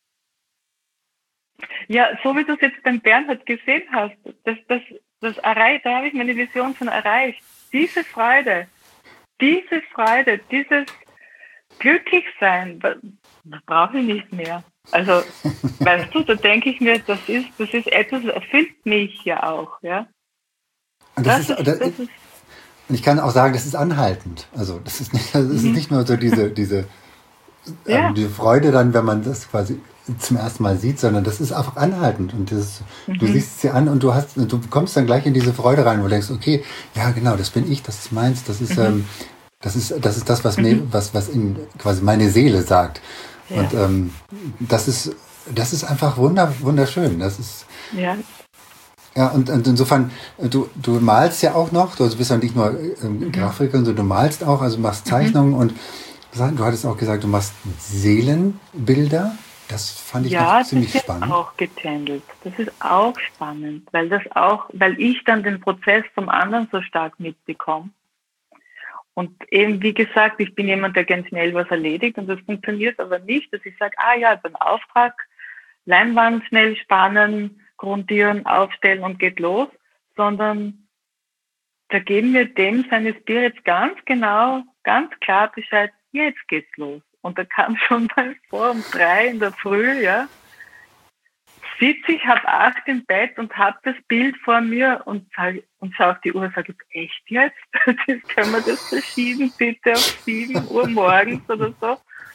Ja, so wie du es jetzt beim Bernhard gesehen hast, das erreicht, da habe ich meine Vision schon erreicht. Diese Freude, dieses Glücklichsein, das brauche ich nicht mehr. Also, weißt du, da denke ich mir, das ist etwas, das erfüllt mich ja auch, ja. Und und ich kann auch sagen, das ist anhaltend. Also, das ist nicht nur so diese Freude dann, wenn man das quasi zum ersten Mal sieht, sondern das ist einfach anhaltend und du siehst es dir an und du kommst dann gleich in diese Freude rein, wo du denkst, okay, ja genau, das bin ich, das ist meins, das ist das, was mir, was in quasi meine Seele sagt. Ja. Und das ist einfach wunderschön. Das ist ja, und insofern, du malst ja auch noch, du bist ja nicht nur Grafikerin, sondern du malst auch, also machst Zeichnungen und du hattest auch gesagt, du machst Seelenbilder. Das fand ich noch ziemlich spannend. Ja, das ist auch getändelt. Das ist auch spannend, weil ich dann den Prozess vom anderen so stark mitbekomme. Und eben, wie gesagt, ich bin jemand, der ganz schnell was erledigt und das funktioniert aber nicht, dass ich sage, ich habe einen Auftrag, Leinwand schnell spannen, grundieren, aufstellen und geht los, sondern da geben wir dem seine Spirits ganz genau, ganz klar Bescheid, jetzt geht's los. Und da kam schon mal vor, um 3 in der Früh, ja, sitze ich, habe 8 im Bett und habe das Bild vor mir und schaue auf die Uhr und sage, echt jetzt? Können wir das verschieben, bitte auf 7 Uhr morgens oder so?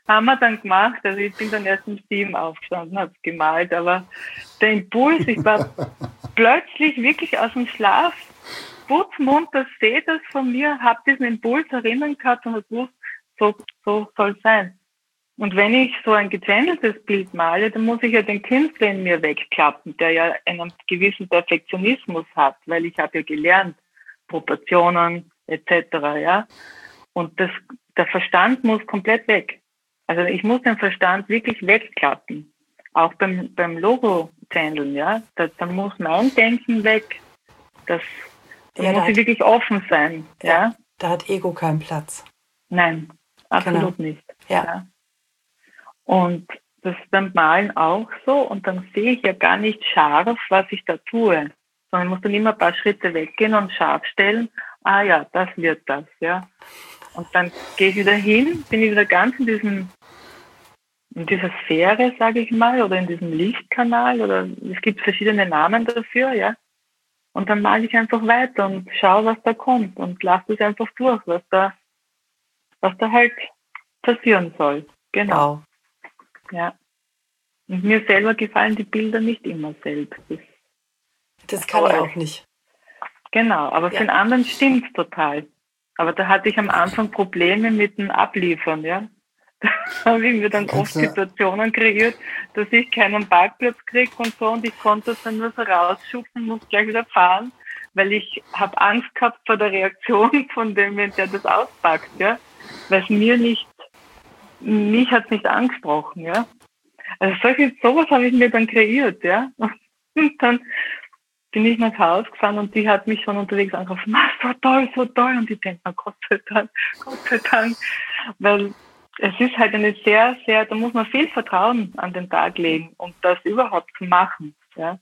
haben wir dann gemacht. Also ich bin dann erst um 7 aufgestanden, habe es gemalt, aber der Impuls, ich war plötzlich wirklich aus dem Schlaf, putzmunter, sehe das von mir, habe diesen Impuls erinnern gehabt und habe gewusst, so soll es sein. Und wenn ich so ein gechanneltes Bild male, dann muss ich ja den Künstler in mir wegklappen, der ja einen gewissen Perfektionismus hat, weil ich habe ja gelernt, Proportionen etc. Ja, und der Verstand muss komplett weg. Also ich muss den Verstand wirklich wegklappen. Auch beim Logo-Channeln, ja. Da muss mein Denken weg. Da muss ich wirklich offen sein. Ja. Da hat Ego keinen Platz. Nein, absolut nicht. Ja. Und das ist beim Malen auch so. Und dann sehe ich ja gar nicht scharf, was ich da tue. Sondern ich muss dann immer ein paar Schritte weggehen und scharf stellen. Ah ja, das wird das, ja. Und dann gehe ich wieder hin, bin ich wieder ganz in dieser Sphäre, sage ich mal, oder in diesem Lichtkanal, oder es gibt verschiedene Namen dafür, ja. Und dann male ich einfach weiter und schaue, was da kommt und lasse es einfach durch, was da halt passieren soll. Genau. Wow. Ja. Und mir selber gefallen die Bilder nicht immer selbst. Das kann ich auch nicht. Genau, aber für den anderen stimmt es total. Aber da hatte ich am Anfang Probleme mit dem Abliefern, ja. Da habe ich mir dann oft Situationen kreiert, dass ich keinen Parkplatz kriege und so, und ich konnte das dann nur so rausschupfen, muss gleich wieder fahren, weil ich habe Angst gehabt vor der Reaktion von dem, der das auspackt, ja. Weil es mich hat es nicht angesprochen, ja. Also sowas habe ich mir dann kreiert, ja. Und dann bin ich nach Hause gefahren und die hat mich schon unterwegs angerufen, so toll. Und ich denke mir, Gott sei Dank. Weil es ist halt eine sehr, sehr, da muss man viel Vertrauen an den Tag legen, um das überhaupt zu machen. Ja.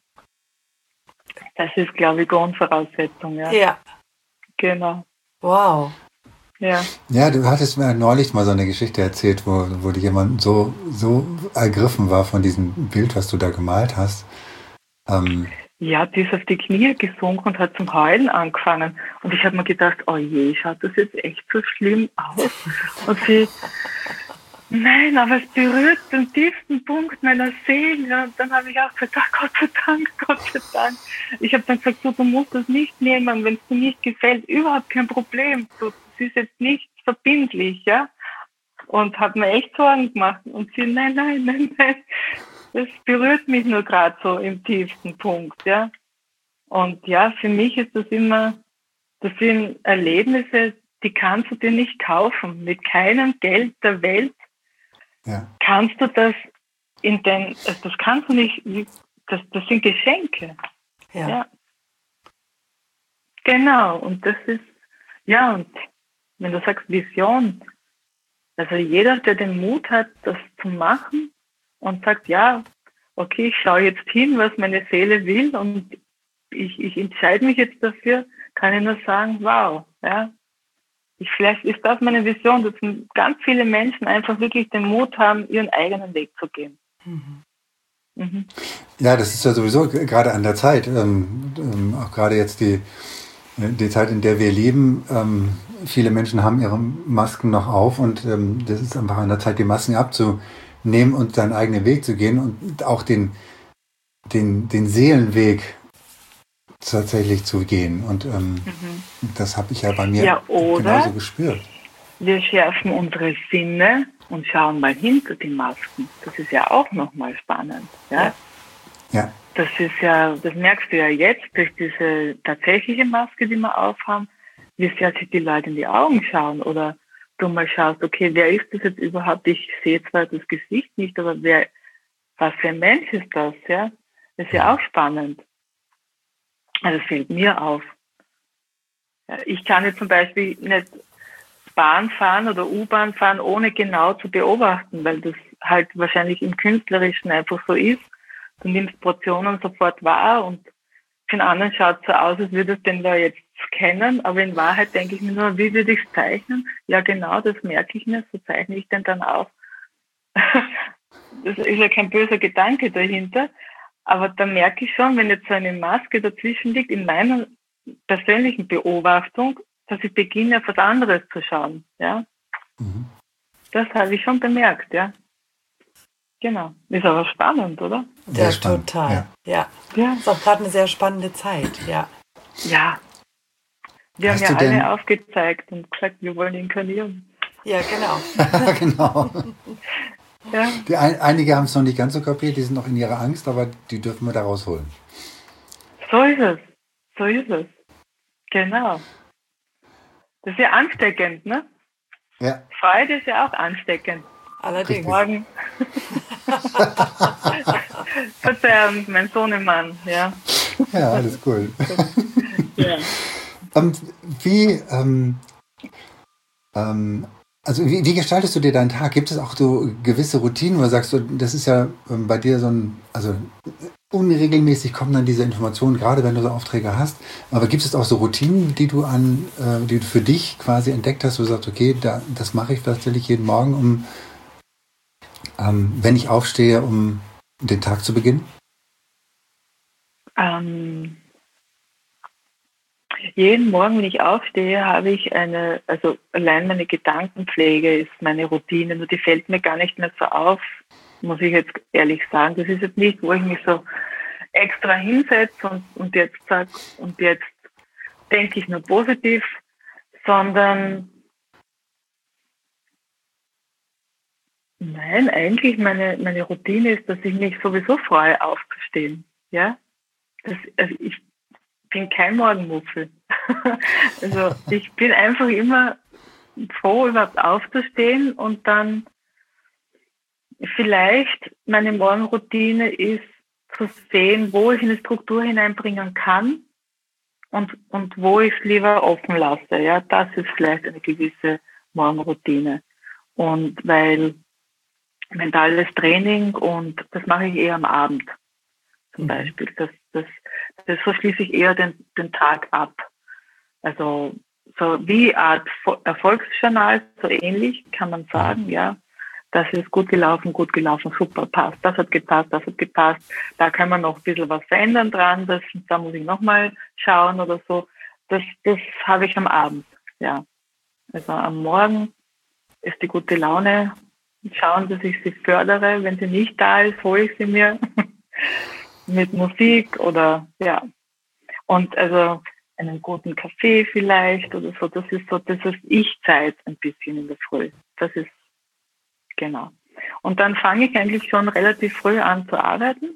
Das ist, glaube ich, Grundvoraussetzung. Ja. Ja. Genau. Wow. Ja, du hattest mir neulich mal so eine Geschichte erzählt, wo dir jemand so ergriffen war von diesem Bild, was du da gemalt hast. Ja, die ist auf die Knie gesunken und hat zum Heulen angefangen. Und ich habe mir gedacht, oh je, schaut das jetzt echt so schlimm aus? Und sie, nein, aber es berührt den tiefsten Punkt meiner Seele. Und dann habe ich auch gesagt, Gott sei Dank. Ich habe dann gesagt, du musst das nicht nehmen, wenn es dir nicht gefällt. Überhaupt kein Problem. Das ist jetzt nicht verbindlich, ja. Und hat mir echt Sorgen gemacht. Und sie, nein. Das berührt mich nur gerade so im tiefsten Punkt, ja. Und ja, für mich ist das immer, das sind Erlebnisse, die kannst du dir nicht kaufen. Mit keinem Geld der Welt kannst du das das kannst du nicht, das sind Geschenke. Ja. Genau, und das ist, ja, und wenn du sagst Vision, also jeder, der den Mut hat, das zu machen, und sagt, ja, okay, ich schaue jetzt hin, was meine Seele will, und ich entscheide mich jetzt dafür, kann ich nur sagen, wow, ja. Vielleicht ist das meine Vision, dass ganz viele Menschen einfach wirklich den Mut haben, ihren eigenen Weg zu gehen. Mhm. Ja, das ist ja sowieso gerade an der Zeit, auch gerade jetzt die Zeit, in der wir leben. Viele Menschen haben ihre Masken noch auf, und das ist einfach an der Zeit, die Masken abzunehmen und seinen eigenen Weg zu gehen und auch den Seelenweg tatsächlich zu gehen. Und das habe ich ja bei mir genauso gespürt. Wir schärfen unsere Sinne und schauen mal hinter die Masken. Das ist ja auch nochmal spannend. Ja. Das ist ja, das merkst du ja jetzt durch diese tatsächliche Maske, die wir aufhaben, wie sehr sich die Leute in die Augen schauen, oder du mal schaust, okay, wer ist das jetzt überhaupt? Ich sehe zwar das Gesicht nicht, aber was für ein Mensch ist das? Ja, das ist ja auch spannend. Also das fällt mir auf. Ich kann jetzt zum Beispiel nicht Bahn fahren oder U-Bahn fahren, ohne genau zu beobachten, weil das halt wahrscheinlich im Künstlerischen einfach so ist. Du nimmst Portionen sofort wahr, und für den anderen schaut es so aus, als würde es den da jetzt kennen, aber in Wahrheit denke ich mir nur, wie würde ich es zeichnen? Ja genau, das merke ich mir, so zeichne ich den dann auf. Das ist ja kein böser Gedanke dahinter, aber da merke ich schon, wenn jetzt so eine Maske dazwischen liegt, in meiner persönlichen Beobachtung, dass ich beginne, auf was anderes zu schauen. Ja? Das habe ich schon bemerkt, ja. Genau. Ist aber spannend, oder? Ja, total. Ja. Ist auch gerade eine sehr spannende Zeit, ja. Ja. Wir haben ja alle aufgezeigt und gesagt, wir wollen inkarnieren. Ja, genau. Genau. Ja. Einige haben es noch nicht ganz so kapiert, die sind noch in ihrer Angst, aber die dürfen wir da rausholen. So ist es. So ist es. Genau. Das ist ja ansteckend, ne? Ja. Freude ist ja auch ansteckend. Allerdings. Morgen. Verzeihung, mein Sohnemann, ja. Ja, alles cool. Ja. Wie gestaltest du dir deinen Tag? Gibt es auch so gewisse Routinen, wo du sagst, das ist ja bei dir unregelmäßig kommen dann diese Informationen, gerade wenn du so Aufträge hast. Aber gibt es auch so Routinen, die du für dich quasi entdeckt hast, wo du sagst, okay, das mache ich tatsächlich jeden Morgen, wenn ich aufstehe, um den Tag zu beginnen? Jeden Morgen, wenn ich aufstehe, habe ich allein meine Gedankenpflege ist meine Routine, nur die fällt mir gar nicht mehr so auf, muss ich jetzt ehrlich sagen. Das ist jetzt nicht, wo ich mich so extra hinsetze und jetzt sage, und jetzt denke ich nur positiv, sondern nein, eigentlich meine Routine ist, dass ich mich sowieso freue, aufzustehen. Ja? Ich bin kein Morgenmuffel. Also ich bin einfach immer froh, überhaupt aufzustehen und dann vielleicht meine Morgenroutine ist zu sehen, wo ich eine Struktur hineinbringen kann und wo ich es lieber offen lasse. Ja, das ist vielleicht eine gewisse Morgenroutine. Und weil mentales Training, und das mache ich eher am Abend zum Beispiel. So schließe ich eher den Tag ab. Also so wie Art Erfolgsjournal, so ähnlich kann man sagen, ja. Das ist gut gelaufen, super, passt. Das hat gepasst. Da kann man noch ein bisschen was verändern dran. Da muss ich nochmal schauen oder so. Das habe ich am Abend, ja. Also am Morgen ist die gute Laune. Schauen, dass ich sie fördere. Wenn sie nicht da ist, hole ich sie mir mit Musik oder, ja. Und also einen guten Kaffee vielleicht oder so. Das ist Ich-Zeit ein bisschen in der Früh. Das ist genau. Und dann fange ich eigentlich schon relativ früh an zu arbeiten.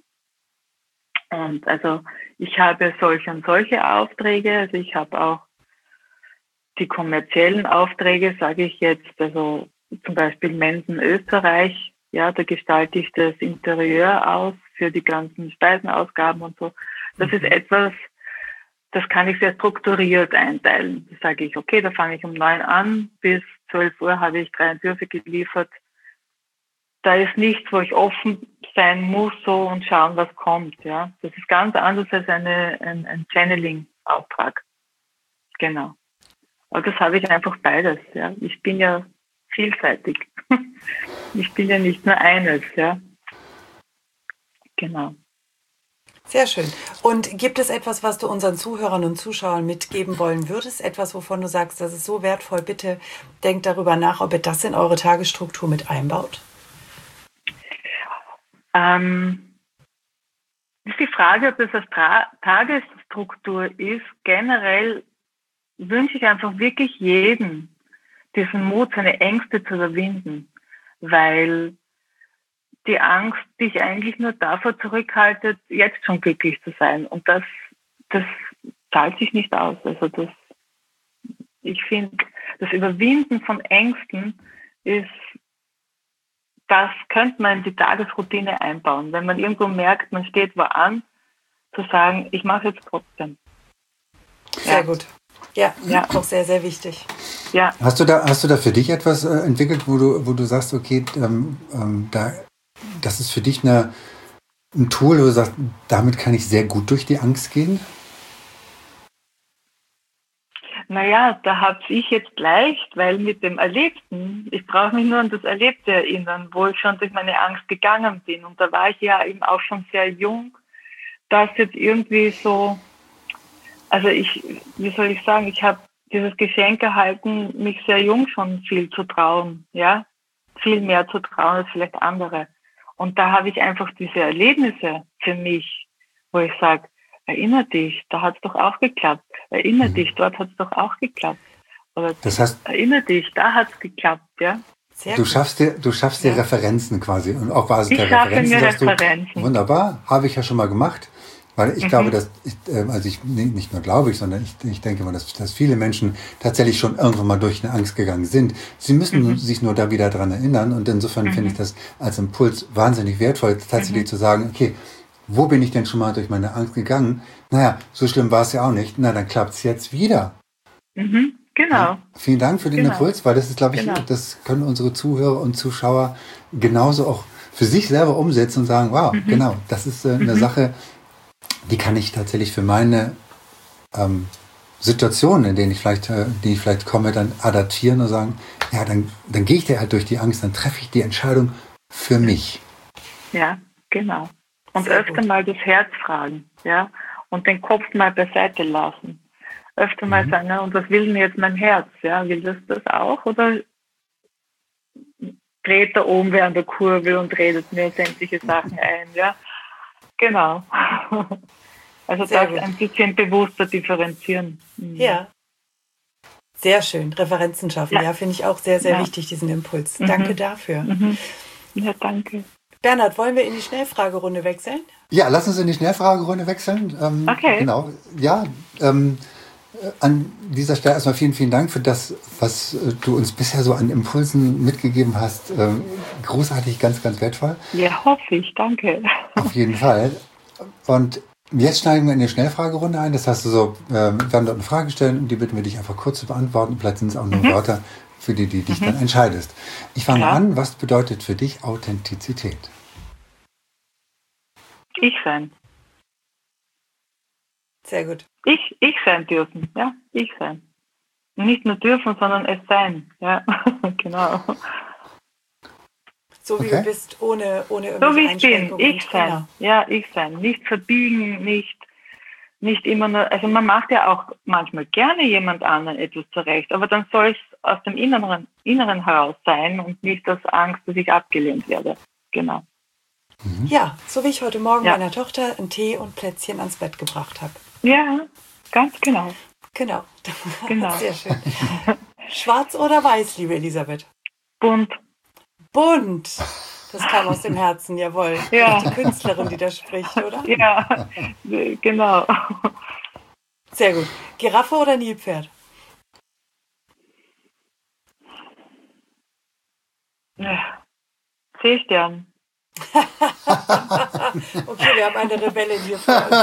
Und also ich habe solche und solche Aufträge. Also ich habe auch die kommerziellen Aufträge, sage ich jetzt, also zum Beispiel Mensen Österreich. Ja, da gestalte ich das Interieur aus für die ganzen Speisenausgaben und so. Das ist etwas, das kann ich sehr strukturiert einteilen. Da sage ich, okay, da fange ich um 9 an, bis 12 Uhr habe ich 3 Entwürfe geliefert. Da ist nichts, wo ich offen sein muss so und schauen, was kommt. Ja, das ist ganz anders als ein Channeling-Auftrag. Genau. Aber das habe ich einfach beides. Ja, ich bin ja vielseitig. Ich bin ja nicht nur eines. Ja, genau. Sehr schön. Und gibt es etwas, was du unseren Zuhörern und Zuschauern mitgeben wollen würdest? Etwas, wovon du sagst, das ist so wertvoll. Bitte denkt darüber nach, ob ihr das in eure Tagesstruktur mit einbaut. Ist die Frage, ob das als Tagesstruktur ist. Generell wünsche ich einfach wirklich jedem diesen Mut, seine Ängste zu überwinden, weil die Angst dich eigentlich nur davor zurückhaltet, jetzt schon glücklich zu sein. Und das zahlt sich nicht aus. Also ich finde, das Überwinden von Ängsten das könnte man in die Tagesroutine einbauen. Wenn man irgendwo merkt, man steht wo an, zu sagen, ich mache es jetzt trotzdem. Sehr gut. Ja, auch sehr, sehr wichtig. Ja. Hast du da für dich etwas entwickelt, wo du sagst, okay, das ist für dich ein Tool, wo du sagst, damit kann ich sehr gut durch die Angst gehen? Naja, da habe ich jetzt leicht, weil mit dem Erlebten, ich brauche mich nur an das Erlebte erinnern, wo ich schon durch meine Angst gegangen bin. Und da war ich ja eben auch schon sehr jung, dass jetzt irgendwie so, also wie soll ich sagen, ich habe dieses Geschenk erhalten, mich sehr jung schon viel zu trauen, ja. viel mehr zu trauen als vielleicht andere. Und da habe ich einfach diese Erlebnisse für mich, wo ich sage, erinnere dich, da hat es doch auch geklappt. Erinnere dich, dort hat es doch auch geklappt. Oder das heißt, erinnere dich, da hat es geklappt, ja. Du schaffst dir Referenzen quasi und auf Basis der Referenzen sagst du, wunderbar, habe ich ja schon mal gemacht, weil ich glaube, dass nicht nur glaube ich, sondern ich denke mal, dass viele Menschen tatsächlich schon irgendwann mal durch eine Angst gegangen sind. Sie müssen sich nur da wieder dran erinnern und insofern finde ich das als Impuls wahnsinnig wertvoll, tatsächlich zu sagen, okay, wo bin ich denn schon mal durch meine Angst gegangen? Naja, so schlimm war es ja auch nicht. Na, dann klappt's jetzt wieder. Genau. Ja, vielen Dank für den Impuls, weil das ist, glaube ich, das können unsere Zuhörer und Zuschauer genauso auch für sich selber umsetzen und sagen, wow, genau, das ist eine Sache, die kann ich tatsächlich für meine Situationen, in denen die ich vielleicht komme, dann adaptieren und sagen, ja, dann gehe ich da halt durch die Angst, dann treffe ich die Entscheidung für mich. Ja, genau. Und öfter mal das Herz fragen, ja, und den Kopf mal beiseite lassen. Öfter mal sagen, und was will denn jetzt mein Herz? Ja, will das auch? Oder dreht da oben wer an der Kurve und redet mir sämtliche Sachen ein? Ja, genau. Also das ein bisschen bewusster differenzieren. Ja. Sehr schön. Referenzen schaffen. Ja, finde ich auch sehr, sehr wichtig, diesen Impuls. Danke dafür. Ja, danke. Bernhard, wollen wir in die Schnellfragerunde wechseln? Ja, lass uns in die Schnellfragerunde wechseln. Okay. Genau. Ja, an dieser Stelle erstmal vielen, vielen Dank für das, was du uns bisher so an Impulsen mitgegeben hast. Großartig, ganz, ganz wertvoll. Ja, hoffe ich. Danke. Auf jeden Fall. Und jetzt steigen wir in die Schnellfragerunde ein. Das heißt also, wir werden dort eine Frage stellen und die bitten wir dich einfach kurz zu beantworten. Vielleicht sind es auch nur Wörter, für die du dich dann entscheidest. Ich fange an. Was bedeutet für dich Authentizität? Ich sein. Sehr gut. Ich sein dürfen, ja, ich sein. Nicht nur dürfen, sondern es sein, ja, genau. So wie du bist, ohne irgendwelche so wie ich Einschränkungen. Bin, ich sein, genau. Ja, ich sein. Nicht verbiegen, nicht immer nur, also man macht ja auch manchmal gerne jemand anderen etwas zurecht, aber dann soll es aus dem Inneren heraus sein und nicht aus Angst, dass ich abgelehnt werde, genau. Ja, so wie ich heute Morgen meiner Tochter einen Tee und Plätzchen ans Bett gebracht habe. Ja, ganz genau. Genau. Sehr schön. Schwarz oder weiß, liebe Elisabeth? Bunt. Bunt. Das kam aus dem Herzen, jawohl. Ja. Die Künstlerin, die da spricht, oder? Ja, genau. Sehr gut. Giraffe oder Nilpferd? Seestern. Okay, wir haben eine Rebellin hier vor uns.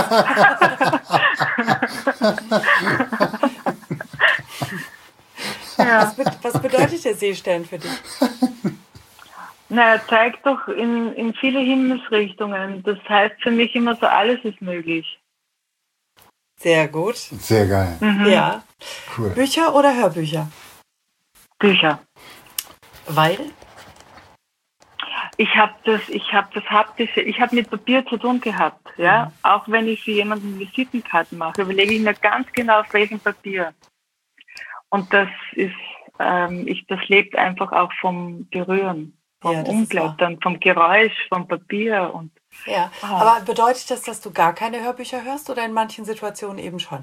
Ja. Was bedeutet der Seestern für dich? Na, er zeigt doch in viele Himmelsrichtungen. Das heißt für mich immer so, alles ist möglich. Sehr gut. Sehr geil. Ja. Cool. Bücher oder Hörbücher? Bücher. Weil? Ich habe mit Papier zu tun gehabt, ja. Auch wenn ich für jemanden Visitenkarten mache, überlege ich mir ganz genau, auf welchem Papier. Und das ist, das lebt einfach auch vom Berühren, vom Umblättern, vom Geräusch, vom Papier und. Ja. Aber bedeutet das, dass du gar keine Hörbücher hörst oder in manchen Situationen eben schon?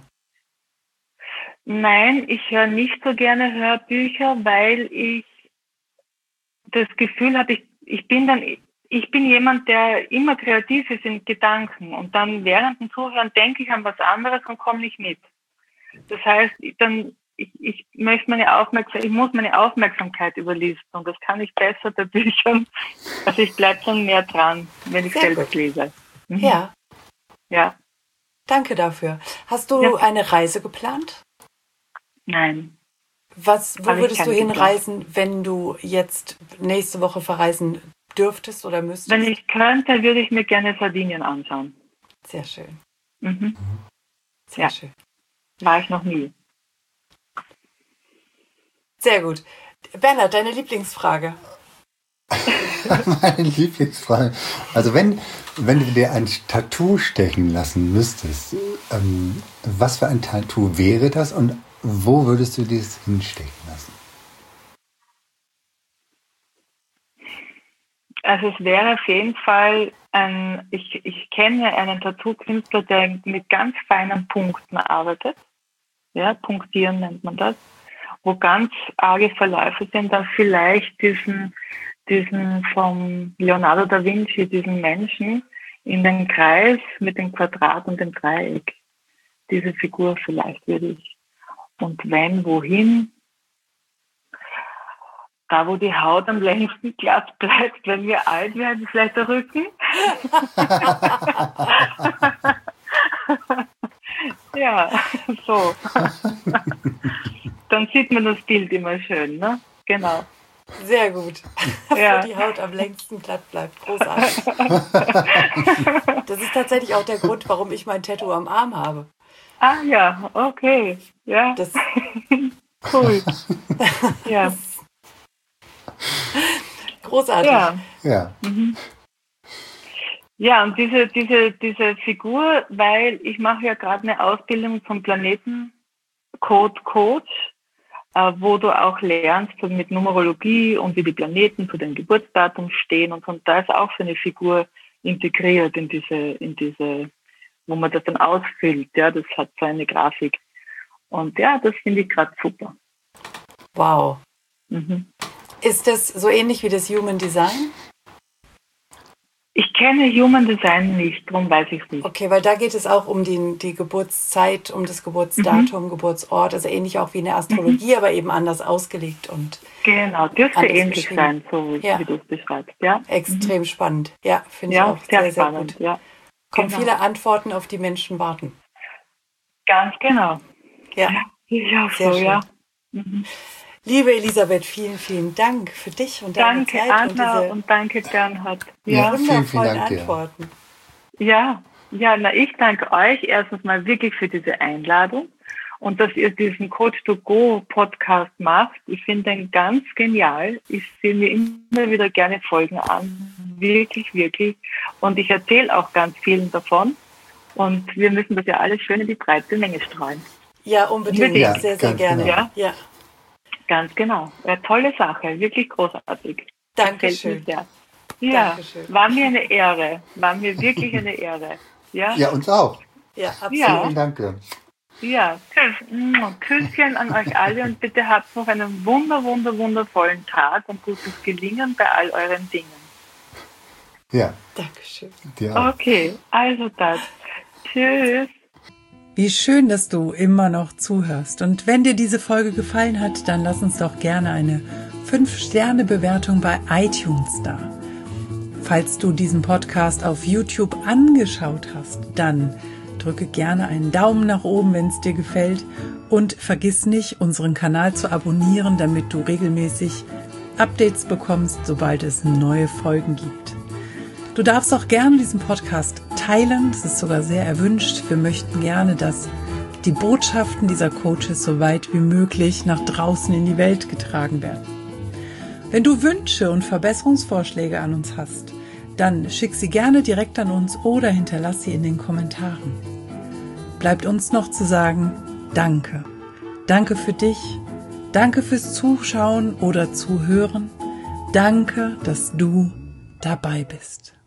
Nein, ich höre nicht so gerne Hörbücher, weil ich das Gefühl habe, ich bin jemand, der immer kreativ ist in Gedanken und dann während dem Zuhören denke ich an was anderes und komme nicht mit. Das heißt, ich muss meine Aufmerksamkeit überlisten und das kann ich besser bei Büchern. Also ich bleibe dann mehr dran, wenn ich selber lese. Ja. Ja. Danke dafür. Hast du eine Reise geplant? Nein. Wo würdest du hinreisen, wenn du jetzt nächste Woche verreisen dürftest oder müsstest? Wenn ich könnte, würde ich mir gerne Sardinien anschauen. Sehr schön. Sehr schön. War ich noch nie. Sehr gut. Bernhard, deine Lieblingsfrage? Meine Lieblingsfrage. Also wenn du dir ein Tattoo stechen lassen müsstest, was für ein Tattoo wäre das und wo würdest du das hinstechen lassen? Also es wäre auf jeden Fall ich kenne einen Tattoo-Künstler, der mit ganz feinen Punkten arbeitet. Ja, punktieren nennt man das. Wo ganz arge Verläufe sind, dann vielleicht diesen vom Leonardo da Vinci, diesen Menschen in den Kreis mit dem Quadrat und dem Dreieck. Diese Figur vielleicht würde ich. Und wenn, wohin? Da, wo die Haut am längsten glatt bleibt, wenn wir alt werden, vielleicht der Rücken. Ja, so. Dann sieht man das Bild immer schön, ne? Genau. Sehr gut. Ja. Wo die Haut am längsten glatt bleibt. Großartig. Das ist tatsächlich auch der Grund, warum ich mein Tattoo am Arm habe. Ah ja, okay. Ja. Das cool. Ja. Großartig. Ja. Ja. Mhm. Ja, und diese Figur, weil ich mache ja gerade eine Ausbildung zum Planetencode-Coach, wo du auch lernst mit Numerologie und wie die Planeten zu den Geburtsdatum stehen und da ist auch so eine Figur integriert in diese, wo man das dann ausfüllt. Ja, das hat so eine Grafik. Und ja, das finde ich gerade super. Wow. Mhm. Ist das so ähnlich wie das Human Design? Ich kenne Human Design nicht, darum weiß ich es nicht. Okay, weil da geht es auch um die Geburtszeit, um das Geburtsdatum, Geburtsort, also ähnlich auch wie in der Astrologie, aber eben anders ausgelegt und genau, dürfte ähnlich sein, so wie du es beschreibst. Ja? Extrem spannend. Ja, finde ich Ja, auch sehr, sehr spannend. gut. Ja. Kommen Genau. viele Antworten, auf die Menschen warten. Ganz genau. Ja, Ja, sehr so, schön. ja. Mhm. Liebe Elisabeth, vielen, vielen Dank für dich und deine Danke, Zeit Anna, und und danke, Bernhard. diese Ja, vielen, vielen wundervollen Dank dir. Antworten. Ja, ich danke euch erstens mal wirklich für diese Einladung und dass ihr diesen Coach to Go Podcast macht. Ich finde den ganz genial. Ich sehe mir immer wieder gerne Folgen an. Wirklich, wirklich. Und ich erzähle auch ganz vielen davon. Und wir müssen das ja alles schön in die breite Menge streuen. Ja, unbedingt. Ja, sehr, sehr ganz gerne. genau. Ja. Ganz genau. Ja, tolle Sache. Wirklich großartig. Dankeschön. Gefällt mir sehr. Ja, Dankeschön. war mir eine Ehre. War mir wirklich eine Ehre. Ja, Ja, uns auch. Ja, absolut. Ja. Vielen Dank dir. ja. Küsschen an euch alle und bitte habt noch einen wundervollen Tag und gutes Gelingen bei all euren Dingen. Ja, Dankeschön. dir auch. Okay, also das. Tschüss. Wie schön, dass du immer noch zuhörst. Und wenn dir diese Folge gefallen hat, dann lass uns doch gerne eine 5-Sterne-Bewertung bei iTunes da. Falls du diesen Podcast auf YouTube angeschaut hast, dann drücke gerne einen Daumen nach oben, wenn es dir gefällt. Und vergiss nicht, unseren Kanal zu abonnieren, damit du regelmäßig Updates bekommst, sobald es neue Folgen gibt. Du darfst auch gerne diesen Podcast teilen, das ist sogar sehr erwünscht. Wir möchten gerne, dass die Botschaften dieser Coaches so weit wie möglich nach draußen in die Welt getragen werden. Wenn du Wünsche und Verbesserungsvorschläge an uns hast, dann schick sie gerne direkt an uns oder hinterlass sie in den Kommentaren. Bleibt uns noch zu sagen, danke. Danke für dich, danke fürs Zuschauen oder Zuhören, danke, dass du dabei bist.